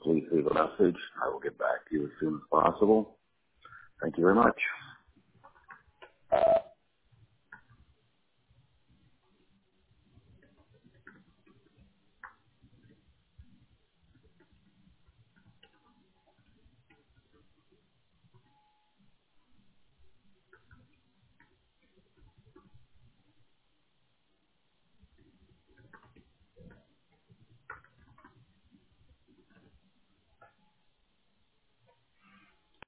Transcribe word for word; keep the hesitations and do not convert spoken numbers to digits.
please leave a message. I will get back to you as soon as possible. Thank you very much.